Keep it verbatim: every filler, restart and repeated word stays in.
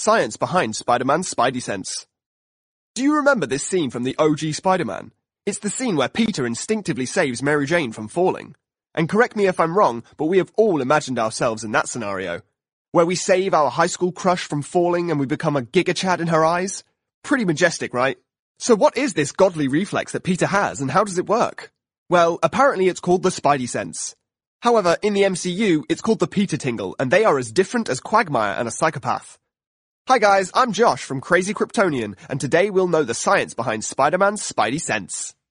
science behind Spider-Man's Spidey sense. Do you remember this scene from the O G Spider-Man? It's the scene where Peter instinctively saves Mary Jane from falling. And correct me if I'm wrong, but we have all imagined ourselves in that scenario. Where we save our high school crush from falling and we become a Giga Chad in her eyes? Pretty majestic, right? So what is this godly reflex that Peter has and how does it work? Well, apparently it's called the Spidey sense. However, in the M C U, it's called the Peter Tingle, and they are as different as Quagmire and a psychopath. Hi guys, I'm Josh from Crazy Kryptonian, and today we'll know the science behind Spider-Man's Spidey sense.